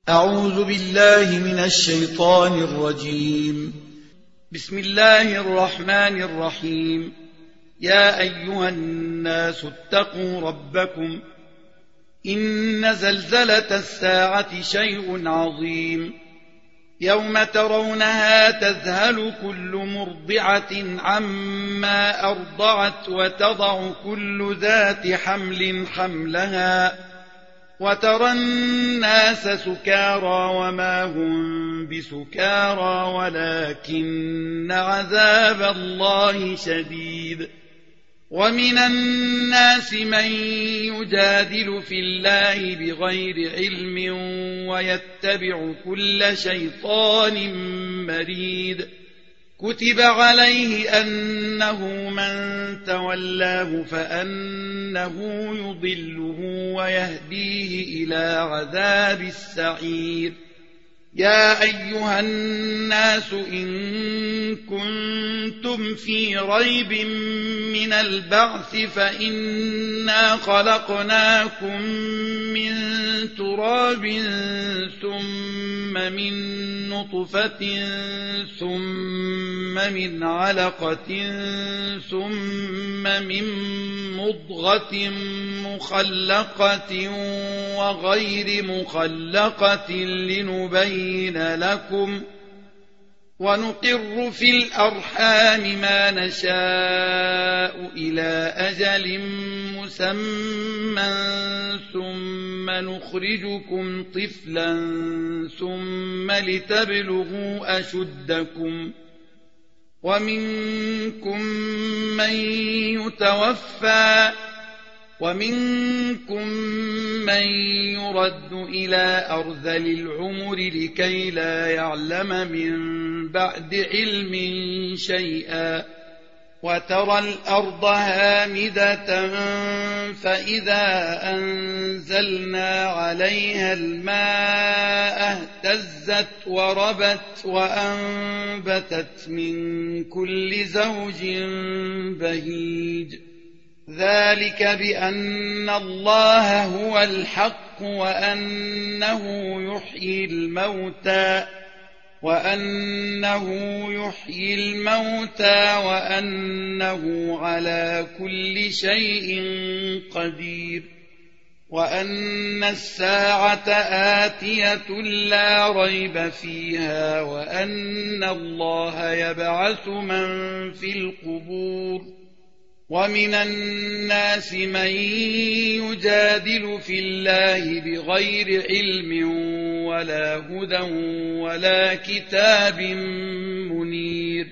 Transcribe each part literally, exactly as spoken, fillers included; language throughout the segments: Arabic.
أعوذ بالله من الشيطان الرجيم. بسم الله الرحمن الرحيم. يا أيها الناس اتقوا ربكم إن زلزلة الساعة شيء عظيم يوم ترونها تذهل كل مرضعة عما أرضعت وتضع كل ذات حمل حملها وترى الناس سكارى وما هم بسكارى ولكن عذاب الله شديد. ومن الناس من يجادل في الله بغير علم ويتبع كل شيطان مريد. كتب عليه أنه من تولاه فأنه يضله ويهديه إلى عذاب السعير. يا أيها الناس إن كنتم في ريب من البعث فإنا خلقناكم من تراب ثم من نطفة ثم من علقة ثم من مضغة مخلقة وغير مخلقة لنبين لكم ونقر في الأرحام ما نشاء إلى أجل مسمى ثم نخرجكم طفلا ثم لتبلغوا أشدكم ومنكم من يتوفى ومنكم من يرد إلى أرذل العمر لكي لا يعلم من بعد علم شيئا. وترى الأرض هامدة فإذا أنزلنا عليها الماء اهتزت وربت وأنبتت من كل زوج بهيج. ذلك بأن الله هو الحق وأنه يحيي الموتى وأنه يحيي الموتى وأنه على كل شيء قدير وأن الساعة آتية لا ريب فيها وأن الله يبعث من في القبور. ومن الناس من يجادل في الله بغير علم ولا هدى ولا كتاب منير.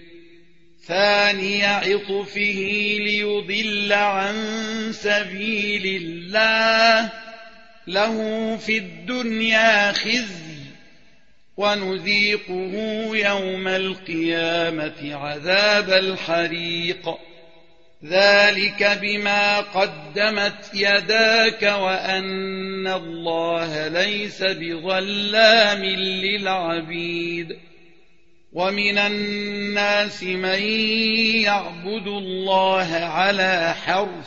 ثاني عطفه ليضل عن سبيل الله له في الدنيا خزي ونذيقه يوم القيامة عذاب الحريق. ذلك بما قدمت يداك وأن الله ليس بظلام للعبيد. ومن الناس من يعبد الله على حرف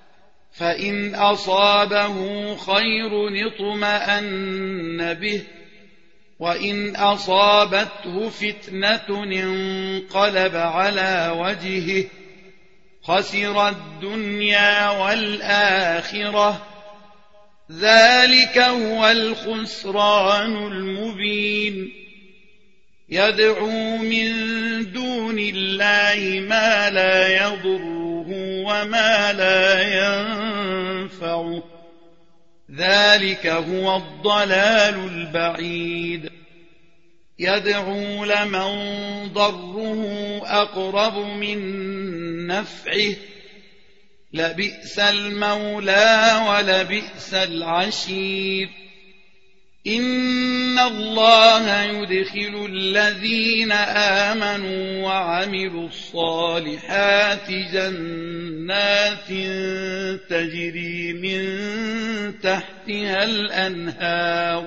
فإن أصابه خير اطمأن به وإن أصابته فتنة انقلب على وجهه خسر الدنيا والآخرة. ذلك هو الخسران المبين. يدعو من دون الله ما لا يضره وما لا ينفعه. ذلك هو الضلال البعيد. يدعو لمن ضره أقرب من نفعه لبئس المولى ولبئس العشير. إن الله يدخل الذين آمنوا وعملوا الصالحات جنات تجري من تحتها الأنهار.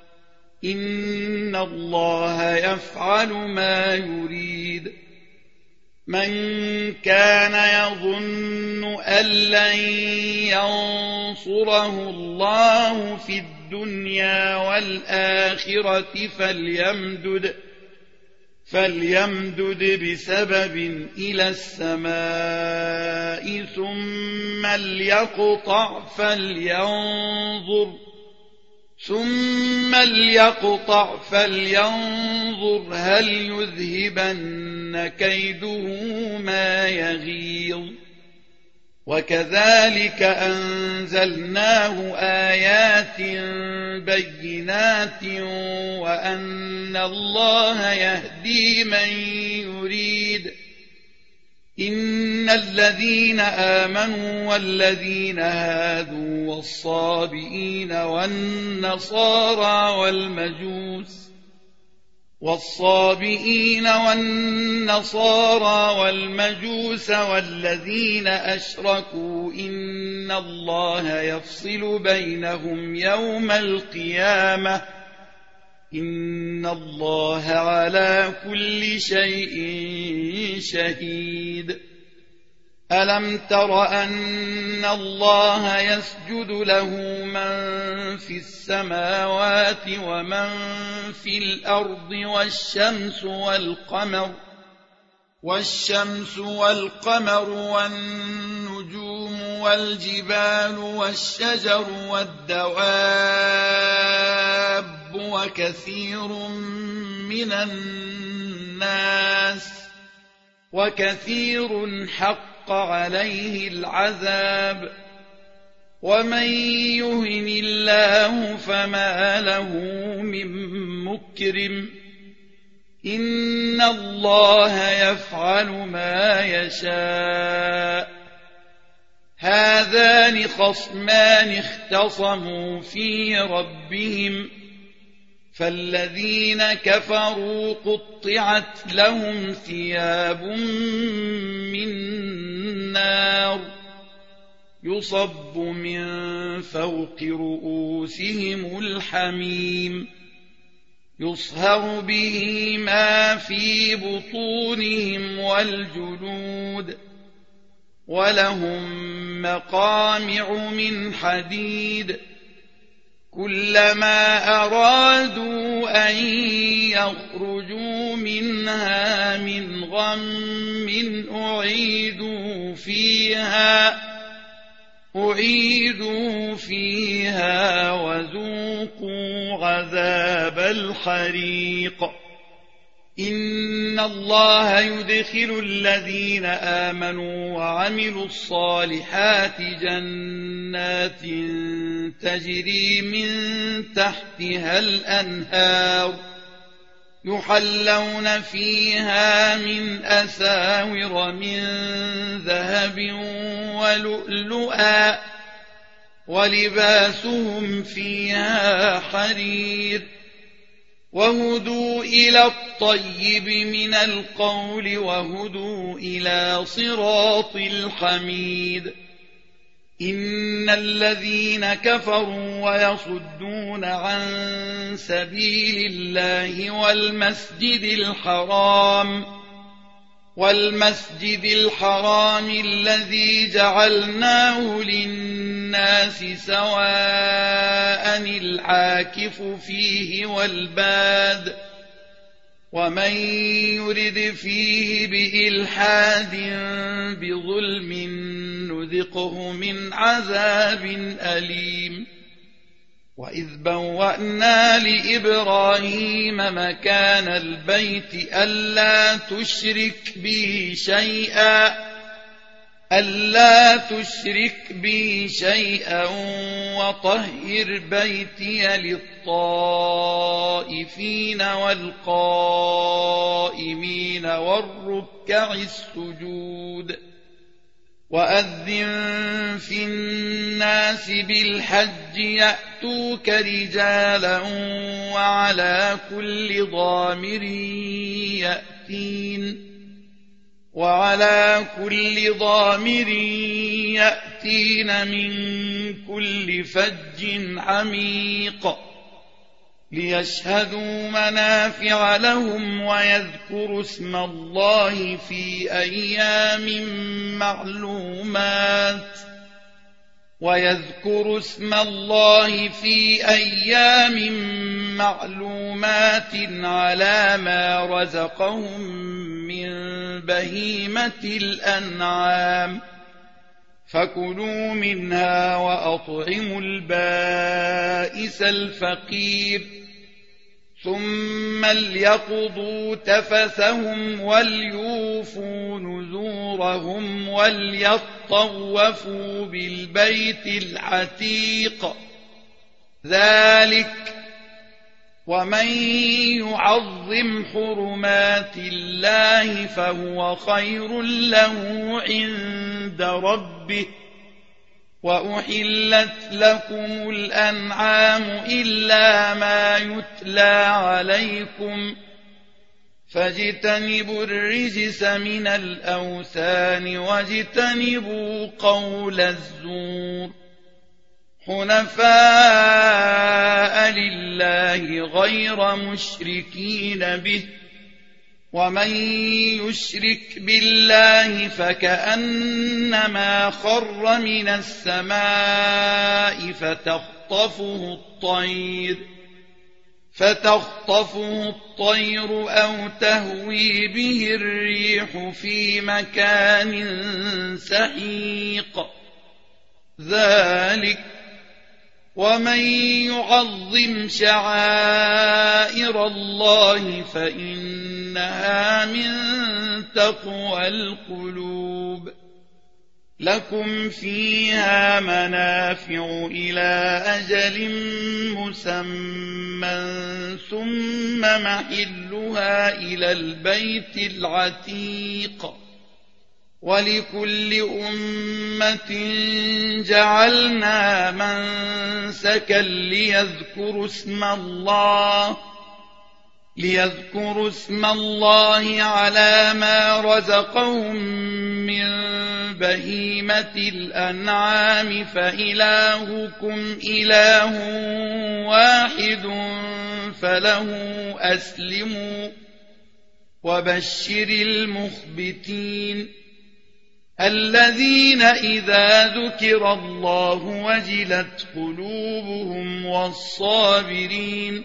إن الله يفعل ما يريد. من كان يظن أن لن ينصره الله في الدنيا الدنيا والآخرة فليمدد فليمدد بسبب إلى السماء ثم ليقطع فلينظر ثم ليقطع فلينظر هل يذهبن كيده ما يغيظ وكذلك أنزلناه آيات بينات وأن الله يهدي من يريد إن الذين آمنوا والذين هادوا والصابئين والنصارى والمجوس والصابئين والنصارى والمجوس والذين أشركوا إن الله يفصل بينهم يوم القيامة إن الله على كل شيء شهيد ألم تر أن الله يسجد له من في السماوات ومن في الأرض والشمس والقمر والشمس والقمر والنجوم والجبال والشجر والدواب وكثير من الناس وكثير حق عليه العذاب ومن يهن الله فما له من مكرم إن الله يفعل ما يشاء هذان خصمان اختصموا في ربهم فالذين كفروا قطعت لهم ثياب من نار يصب من فوق رؤوسهم الحميم يصهر به ما في بطونهم والجلود ولهم مقامع من حديد كلما أرادوا أن يخرجوا منها من غم أعيدوا فيها أعيدوا فيها وذوقوا عذاب الحريق إن الله يدخل الذين آمنوا وعملوا الصالحات جنات تجري من تحتها الأنهار يحلون فيها من أساور من ذهب ولؤلؤا ولباسهم فيها حرير وهدوا إلى الطيب من القول وهدوا إلى صراط الحميد إن الذين كفروا ويصدون عن سبيل الله والمسجد الحرام والمسجد الحرام الذي جعلناه للناس سواء العاكف فيه والباد ومن يرد فيه بإلحاد بظلم نذقه من عذاب أليم وإذ بوأنا لإبراهيم مكان البيت ألا تشرك بي شيئا ألا تشرك بي شيئا وطهر بيتي للطائفين والقائمين والركع السجود وأذن في الناس بالحج يأتوك رجالا وعلى كل ضامر يأتين وعلى كل ضامر يأتين من كل فج عميق ليشهدوا منافع لهم ويذكروا اسم الله في أيام معلومات ويذكر اسم الله في أيام معلومات على ما رزقهم من بهيمة الأنعام فكلوا منها وأطعموا البائس الفقير ثم ليقضوا تفثهم وليوفوا نذورهم وليطوفوا بالبيت العتيق ذلك ومن يعظم حرمات الله فهو خير له عند ربه وأحلت لكم الأنعام إلا ما يتلى عليكم فاجتنبوا الرجس من الأوثان واجتنبوا قول الزور حنفاء لله غير مشركين به ومن يشرك بالله فكأنما خر من السماء فتخطفه الطير فتخطفه الطير أو تهوي به الريح في مكان سحيق ذلك ومن يعظم شعائر الله فإنها من تقوى القلوب لكم فيها منافع إلى أجل مسمى ثم محلها إلى البيت العتيق ولكل أمة جعلنا منسكا ليذكروا اسم الله ليذكروا اسم الله على ما رزقهم من بهيمة الأنعام فإلهكم إله واحد فله أسلموا وبشر المخبتين الذين إذا ذكر الله وجلت قلوبهم والصابرين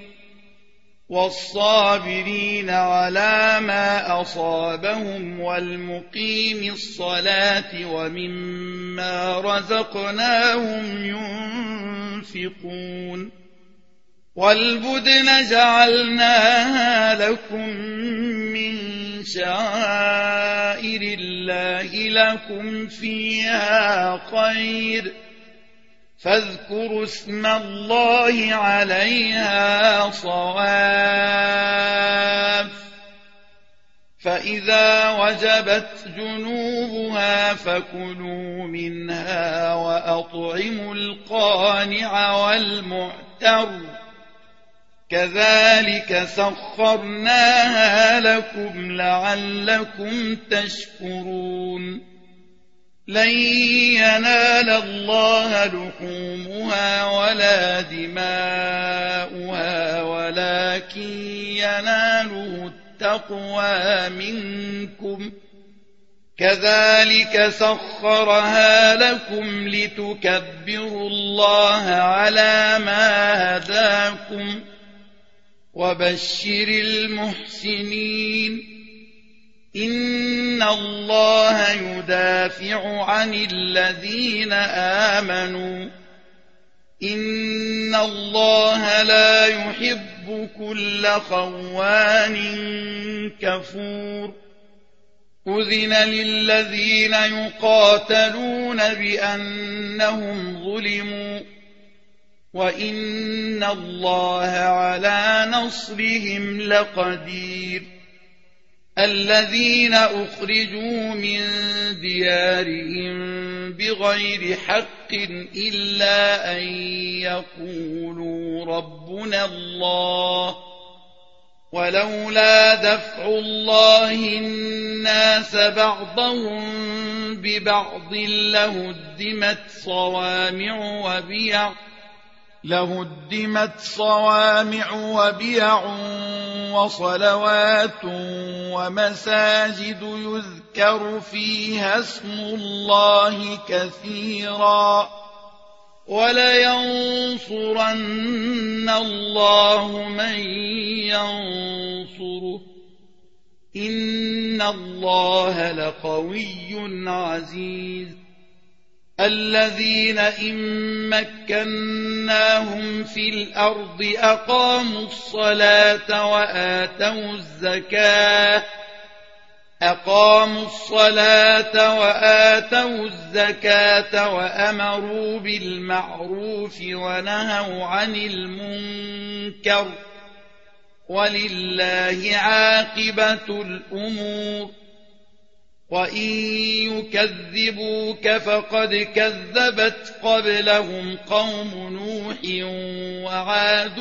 والصابرين على ما أصابهم والمقيم الصلاة ومما رزقناهم ينفقون والبدن جعلناها لكم من شعائر الله لكم فيها خير فاذكروا اسم الله عليها صواف فإذا وجبت جنوبها فكلوا منها وأطعموا القانع والمعتر كذلك سخرناها لكم لعلكم تشكرون لن ينال الله لحومها ولا دماؤها ولكن يناله التقوى منكم كذلك سخرها لكم لتكبروا الله على ما هداكم وبشر المحسنين إن الله يدافع عن الذين آمنوا إن الله لا يحب كل خوان كفور أذن للذين يقاتلون بأنهم ظلموا وإن الله على نصرهم لقدير الذين أخرجوا من ديارهم بغير حق إلا أن يقولوا ربنا الله ولولا دفع الله الناس بعضهم ببعض لهدمت صوامع وبيع لهدمت صوامع وبيع وصلوات ومساجد يذكر فيها اسم الله كثيرا ولينصرن الله من ينصره إن الله لقوي عزيز الذين إن مكناهم في الأرض أقاموا الصلاة وآتوا الزكاة أقاموا الصلاة وآتوا الزكاة وأمروا بالمعروف ونهوا عن المنكر ولله عاقبة الأمور وإن يكذبوك فقد كذبت قبلهم قوم نوح وعاد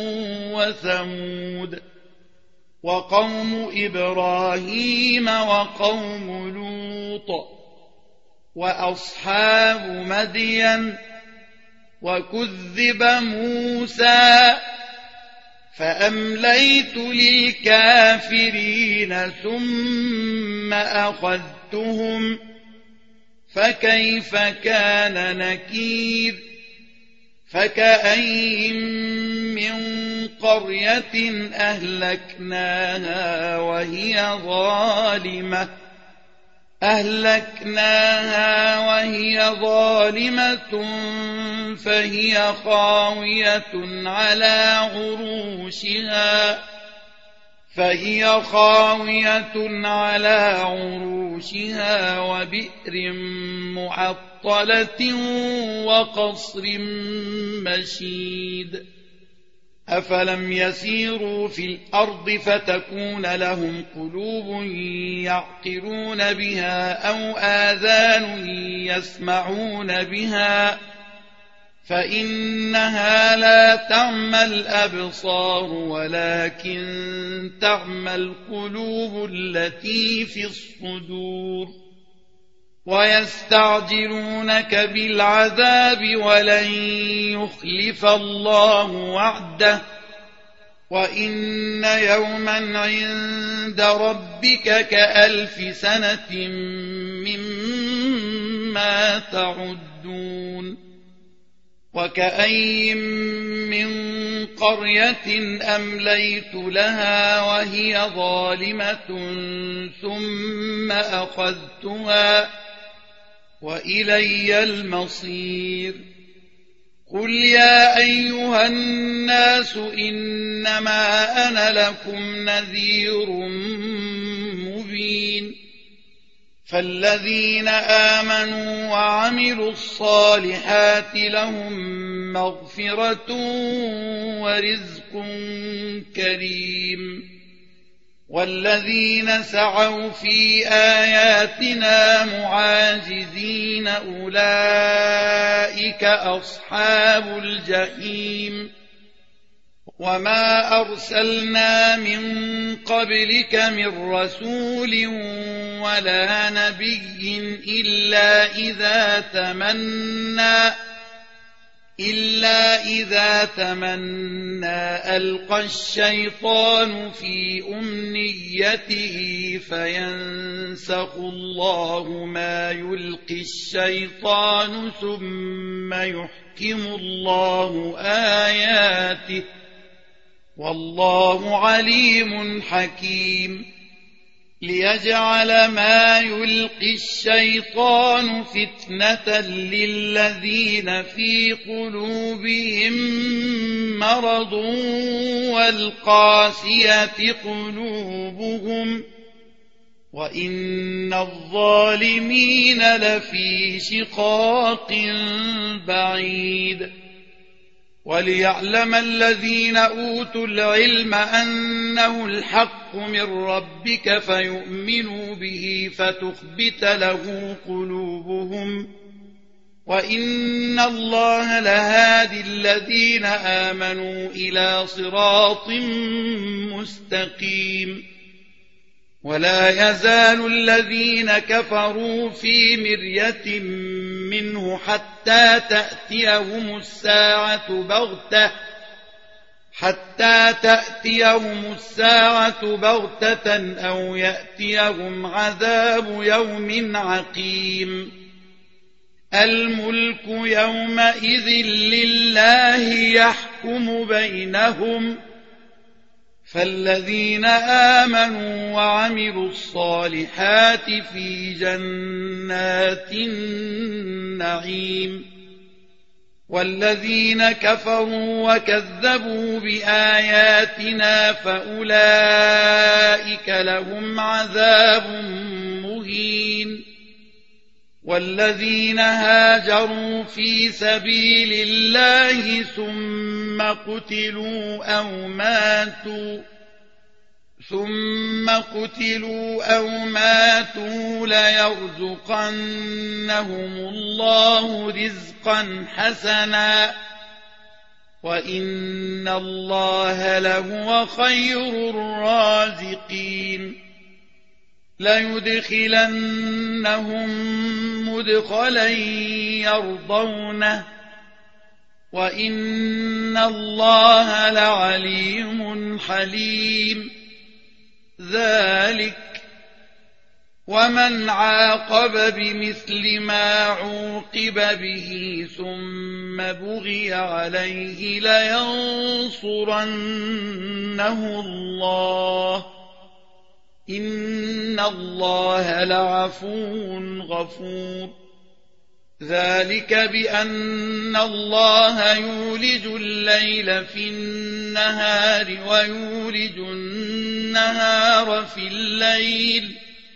وثمود وقوم إبراهيم وقوم لوط وأصحاب مدين وكذب موسى فأمليت للكافرين ثم أخذتهم فكيف كان نكير فكأين من قرية أهلكناها وهي ظالمة أهلكناها وهي ظالمة فهي خاوية على عروشها فهي خاوية على عروشها وبئر معطلة وقصر مشيد أفلم يسيروا في الأرض فتكون لهم قلوب يعقلون بها أو آذان يسمعون بها فإنها لا تعمى الأبصار ولكن تعمى القلوب التي في الصدور ويستعجلونك بالعذاب ولن يخلف الله وعده وإن يوما عند ربك كألف سنة مما تعدون وكأين من قرية أمليت لها وهي ظالمة ثم أخذتها وإلي المصير قل يا أيها الناس إنما أنا لكم نذير مبين فالذين آمنوا وعملوا الصالحات لهم مغفرة ورزق كريم والذين سعوا في آياتنا معاجزين أولئك أصحاب الجحيم وما أرسلنا من قبلك من رسول ولا نبي إلا إذا تمنى إلا إذا تمنى ألقى الشيطان في أمنيته فينسخ الله ما يلقي الشيطان ثم يحكم الله آياته والله عليم حكيم ليجعل ما يلقي الشيطان فتنة للذين في قلوبهم مرض والقاسية قلوبهم وإن الظالمين لفي شقاق بعيد وليعلم الذين أوتوا العلم أنه الحق من ربك فيؤمنوا به فتخبت له قلوبهم وإن الله لهادي الذين آمنوا إلى صراط مستقيم ولا يزال الذين كفروا في مرية منه حتى تأتيهم الساعة بغتة حتى تأتيهم الساعة بغتة أو يأتيهم عذاب يوم عقيم الملك يومئذ لله يحكم بينهم فالذين آمنوا وعملوا الصالحات في جنات النعيم والذين كفروا وكذبوا بآياتنا فأولئك لهم عذاب مهين والذين هاجروا في سبيل الله ثم قتلوا أو ماتوا ثم قتلوا أو ماتوا ليرزقنهم الله رزقا حسنا وإن الله لهو خير الرازقين ليدخلنهم مدخلا يرضونه وإن الله لعليم حليم ذلك ومن عاقب بمثل ما عوقب به ثم بغي عليه لينصرنه الله إن الله لعفو غفور ذلك بأن الله يولج الليل في النهار ويولج النهار في الليل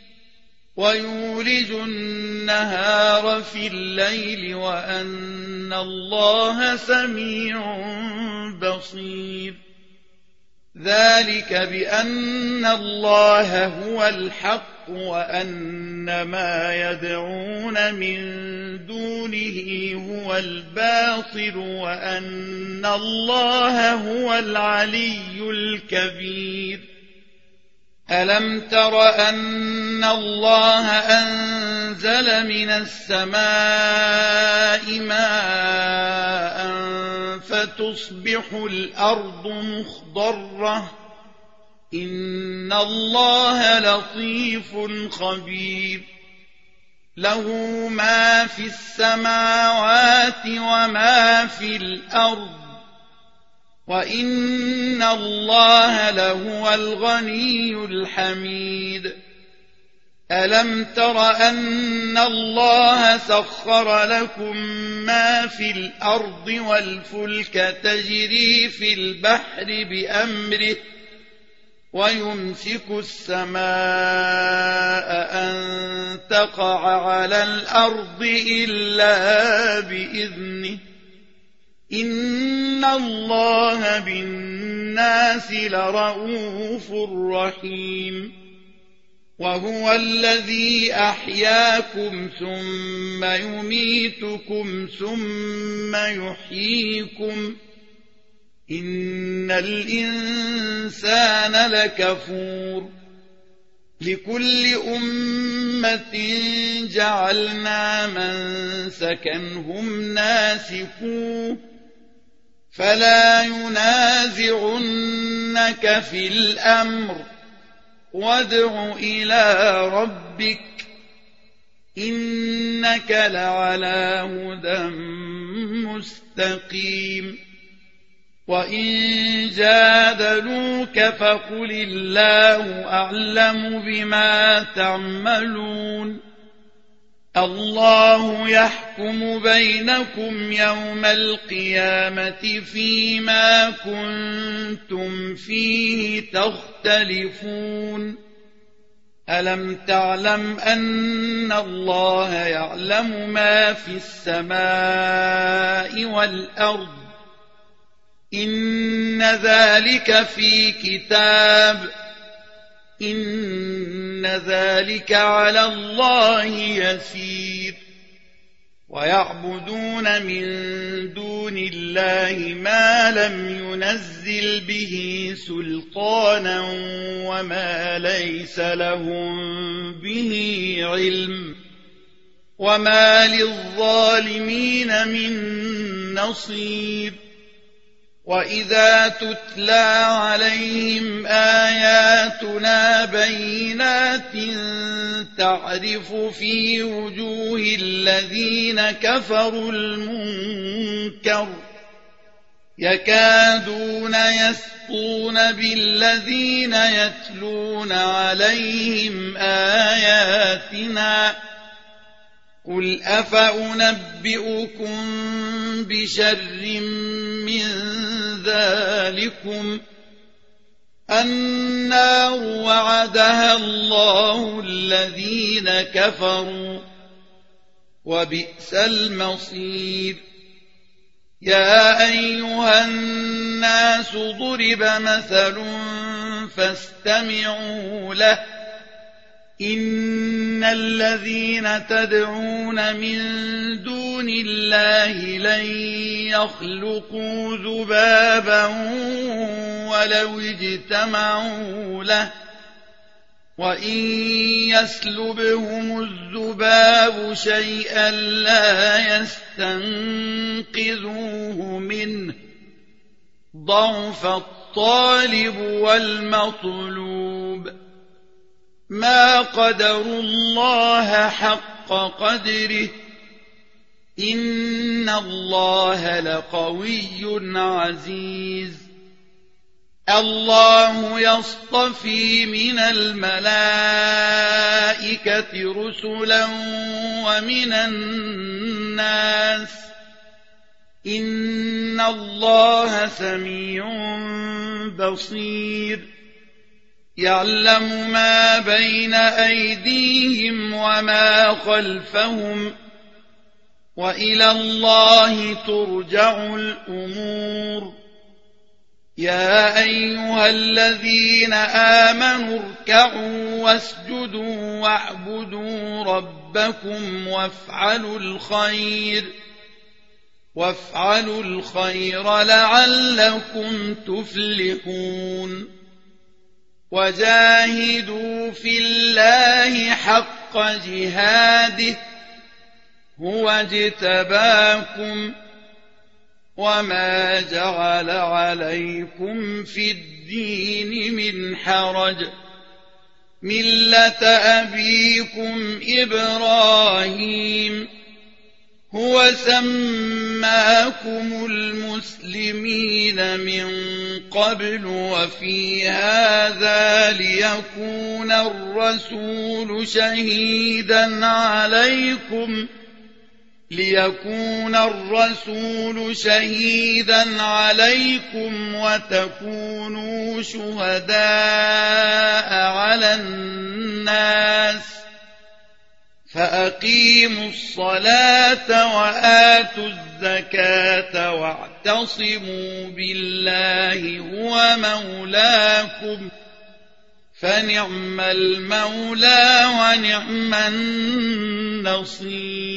ويولج النهار في الليل وأن الله سميع بصير ذلك بأن الله هو الحق وأن ما يدعون من دونه هو الباطل وأن الله هو العلي الكبير ألم تر أن الله أنزل من السماء ماء فتصبح الأرض مخضرة إن الله لطيف خبير له ما في السماوات وما في الأرض وإن الله لهو الغني الحميد ألم تر أن الله سخر لكم ما في الأرض والفلك تجري في البحر بأمره ويمسك السماء أن تقع على الأرض إلا بإذنه إن الله بالناس لرؤوف رحيم وهو الذي أحياكم ثم يميتكم ثم يحييكم إن الإنسان لكفور لكل أمة جعلنا منسكا هم ناسكوه فلا ينازعنك في الأمر وادع إلى ربك إنك لعلى هدى مستقيم وإن جادلوك فقل الله أعلم بما تعملون الله يحكم بينكم يوم القيامة فيما كنتم فيه تختلفون ألم تعلم أن الله يعلم ما في السماء والأرض إن ذلك في كتاب إن ذلك على الله يسير ويعبدون من دون الله ما لم ينزل به سلطانا وما ليس لهم به علم وما للظالمين من نصير وإذا تتلى عليهم آياتنا بينات تعرف في وجوه الذين كفروا المنكر يكادون يسطون بالذين يتلون عليهم آياتنا قل أفأنبئكم بشر من ذلكم النار وعدها الله الذين كفروا وبئس المصير يا أيها الناس ضرب مثل فاستمعوا له إن الذين تدعون من دون الله لن يخلقوا ذبابا ولو اجتمعوا له وإن يسلبهم الذباب شيئا لا يستنقذوه منه ضعف الطالب والمطلوب ما قدروا الله حق قدره إن الله لقوي عزيز الله يصطفي من الملائكة رسلا ومن الناس إن الله سميع بصير يعلم ما بين أيديهم وما خلفهم وإلى الله ترجع الأمور يا أيها الذين آمنوا اركعوا واسجدوا واعبدوا ربكم وافعلوا الخير وافعلوا الخير لعلكم تفلحون وجاهدوا في الله حق جهاده هو اجتباكم وما جعل عليكم في الدين من حرج ملة أبيكم إبراهيم هو سماكم المسلمين من قبل وفي هذا ليكون الرسول شهيدا عليكم ليكون الرسول شهيدا عليكم وتكونوا شهداء على الناس فأقيموا الصلاة وآتوا الزكاة واعتصموا بالله هو مولاكم فنعم المولى ونعم النصير